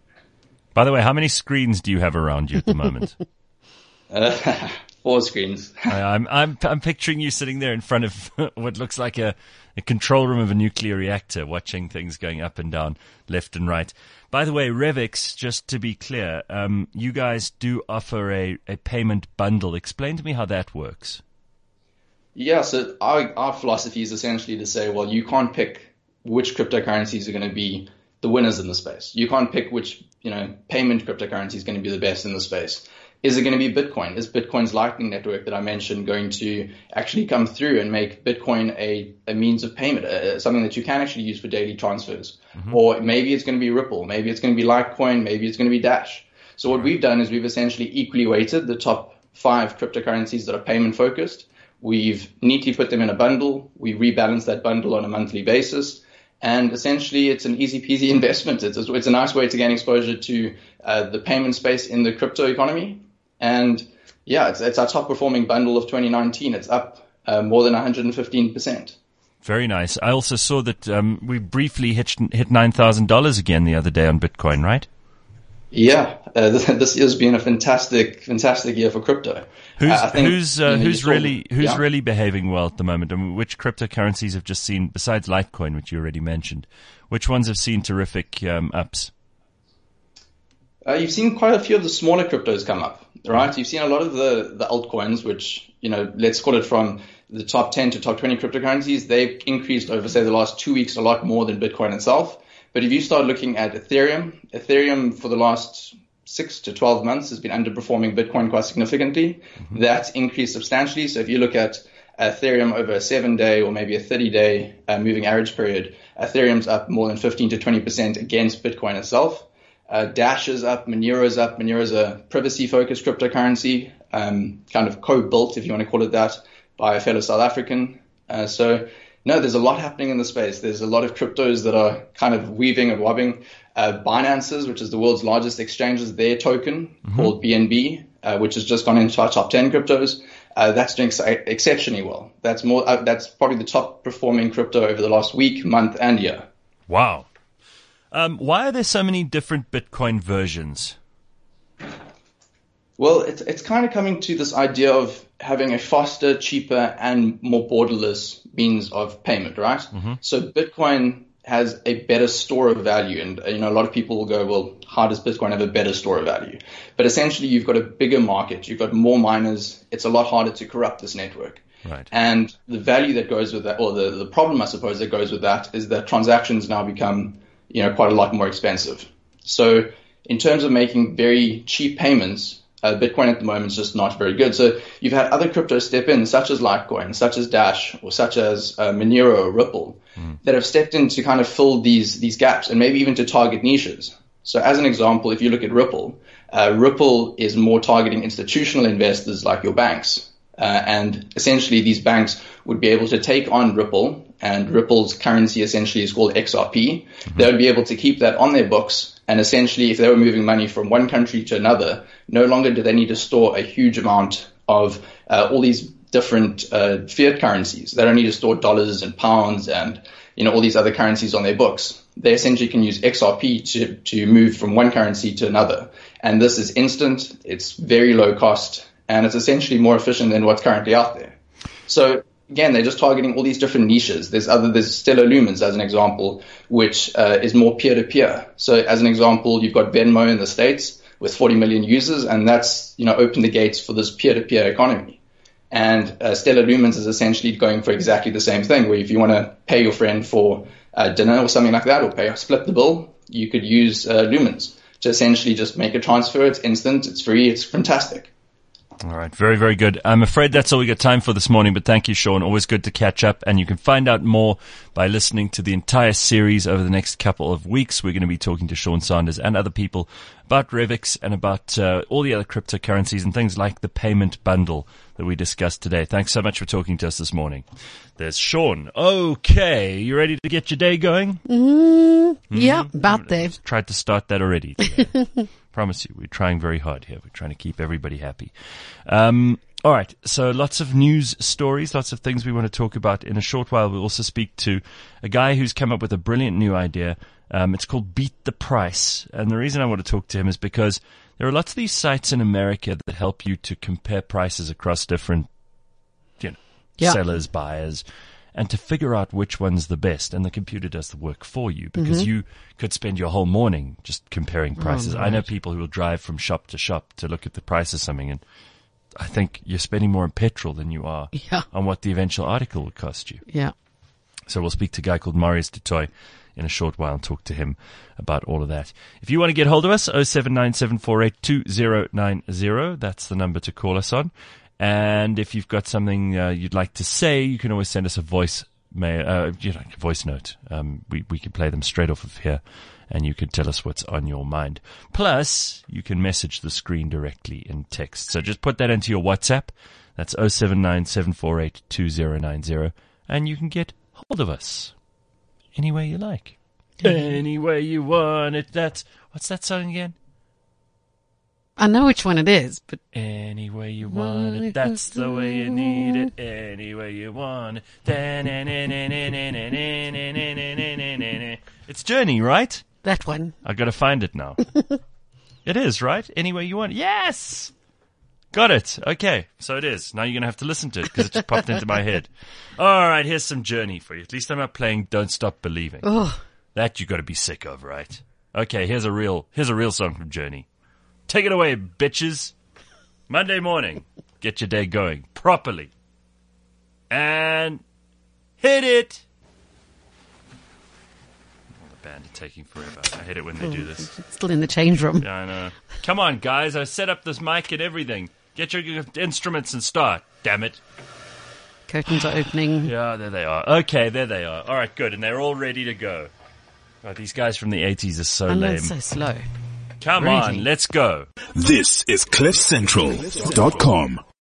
By the way, how many screens do you have around you at the moment? uh, Four screens. I, I'm I'm I'm picturing you sitting there in front of what looks like a, a control room of a nuclear reactor, watching things going up and down, left and right. By the way, Revix, just to be clear, um, you guys do offer a, a payment bundle. Explain to me how that works. Yeah, so our our philosophy is essentially to say, well, you can't pick which cryptocurrencies are going to be the winners in the space. You can't pick which, you know, payment cryptocurrency is going to be the best in the space. Is it going to be Bitcoin? Is Bitcoin's Lightning Network that I mentioned going to actually come through and make Bitcoin a, a means of payment, uh, something that you can actually use for daily transfers? Mm-hmm. Or maybe it's going to be Ripple. Maybe it's going to be Litecoin. Maybe it's going to be Dash. So what we've done is we've essentially equally weighted the top five cryptocurrencies that are payment focused. We've neatly put them in a bundle. We rebalance that bundle on a monthly basis. And essentially, it's an easy peasy investment. It's a, it's a nice way to gain exposure to uh, the payment space in the crypto economy. And yeah, it's, it's our top performing bundle of twenty nineteen. It's up uh, more than one hundred fifteen percent. Very nice. I also saw that um, we briefly hit, hit nine thousand dollars again the other day on Bitcoin, right? Yeah, uh, this, this has been a fantastic, fantastic year for crypto. Who's uh, I think, who's uh, you know, who's really who's yeah. really behaving well at the moment? I mean, which cryptocurrencies have just seen, besides Litecoin, which you already mentioned, which ones have seen terrific um, ups? Uh, you've seen quite a few of the smaller cryptos come up, right? You've seen a lot of the, the altcoins, which, you know, let's call it from the top ten to top twenty cryptocurrencies. They've increased over, say, the last two weeks a lot more than Bitcoin itself. But if you start looking at Ethereum, Ethereum for the last six to twelve months has been underperforming Bitcoin quite significantly. Mm-hmm. That's increased substantially. So if you look at Ethereum over a seven day or maybe a thirty day uh, moving average period, Ethereum's up more than fifteen to twenty percent against Bitcoin itself. Uh, Dash is up, Monero is up. Monero is a privacy-focused cryptocurrency, um, kind of co-built, if you want to call it that, by a fellow South African. Uh, so, no, there's a lot happening in the space. There's a lot of cryptos that are kind of weaving and wobbing. Uh, Binance's, which is the world's largest exchange, their token mm-hmm. called B N B, uh, which has just gone into our top ten cryptos. uh, that's doing ex- exceptionally well. That's more. Uh, that's probably the top performing crypto over the last week, month, and year. Wow. Um, why are there so many different Bitcoin versions? Well, it's it's kind of coming to this idea of having a faster, cheaper, and more borderless means of payment, right? Mm-hmm. So Bitcoin has a better store of value, and you know a lot of people will go, well, how does Bitcoin have a better store of value? But essentially, you've got a bigger market, you've got more miners. It's a lot harder to corrupt this network. Right. And the value that goes with that, or the the problem, I suppose, that goes with that, is that transactions now become, you know, quite a lot more expensive. So in terms of making very cheap payments, Uh, Bitcoin at the moment is just not very good. So you've had other cryptos step in, such as Litecoin, such as Dash, or such as uh, Monero or Ripple, mm. that have stepped in to kind of fill these these gaps and maybe even to target niches. So as an example, if you look at Ripple, uh, Ripple is more targeting institutional investors like your banks. Uh, and essentially these banks would be able to take on Ripple, and Ripple's currency essentially is called X R P. Mm-hmm. They would be able to keep that on their books. And essentially, if they were moving money from one country to another, no longer do they need to store a huge amount of uh, all these different uh, fiat currencies. They don't need to store dollars and pounds and, you know, all these other currencies on their books. They essentially can use X R P to, to move from one currency to another. And this is instant. It's very low cost, and it's essentially more efficient than what's currently out there. So again, they're just targeting all these different niches. There's other, there's Stellar Lumens as an example, which uh, is more peer-to-peer. So as an example, you've got Venmo in the States with forty million users, and that's, you know, opened the gates for this peer-to-peer economy. And uh, Stellar Lumens is essentially going for exactly the same thing, where if you want to pay your friend for uh, dinner or something like that, or pay, split the bill, you could use uh, Lumens to essentially just make a transfer. It's instant, it's free, it's fantastic. All right. Very, very good. I'm afraid that's all we got time for this morning, but thank you, Sean. Always good to catch up. And you can find out more by listening to the entire series over the next couple of weeks. We're going to be talking to Sean Sanders and other people about Revix and about uh, all the other cryptocurrencies and things like the payment bundle that we discussed today. Thanks so much for talking to us this morning. There's Sean. Okay. You ready to get your day going? Mm, mm-hmm. Yeah, about there. Tried to start that already today. Promise you, we're trying very hard here. We're trying to keep everybody happy. Um, all right, so lots of news stories, lots of things we want to talk about. In a short while, we'll also speak to a guy who's come up with a brilliant new idea. Um, it's called Beat the Price. And the reason I want to talk to him is because there are lots of these sites in America that help you to compare prices across different, you know, yeah. sellers, buyers, and to figure out which one's the best. And the computer does the work for you, because mm-hmm. you could spend your whole morning just comparing prices. Oh, right. I know people who will drive from shop to shop to look at the price of something, and I think you're spending more on petrol than you are yeah. on what the eventual article would cost you. Yeah. So we'll speak to a guy called Marius du Toit in a short while and talk to him about all of that. If you want to get hold of us, oh seven nine seven four eight two oh nine oh, that's the number to call us on. And if you've got something uh, you'd like to say, you can always send us a voice mail, uh, you know, voice note. Um, we, we can play them straight off of here, and you can tell us what's on your mind. Plus, you can message the screen directly in text. So just put that into your WhatsApp. That's oh seven nine seven four eight two oh nine oh, and you can get hold of us any way you like. Any way you want it. That's, what's that song again? I know which one it is, but... Any way you want it, that's the way you need it. Any way you want it. It's Journey, right? That one. I've got to find it now. It is, right? Any way you want it. Yes! Got it. Okay, so it is. Now you're going to have to listen to it, because it just popped into my head. All right, here's some Journey for you. At least I'm not playing Don't Stop Believing. Oh. That you got to be sick of, right? Okay, here's a real, here's a real song from Journey. Take it away, bitches. Monday morning. Get your day going properly. And hit it. Oh, the band are taking forever. I hate it when they do this. Still in the change room. Yeah, I know. Come on, guys. I set up this mic and everything. Get your instruments and start. Damn it. Curtains are opening. Yeah, there they are. Okay, there they are. All right, good. And they're all ready to go. Oh, these guys from the eighties are so I know, lame. it's so slow. Come Really? on, let's go. This is cliff central dot com.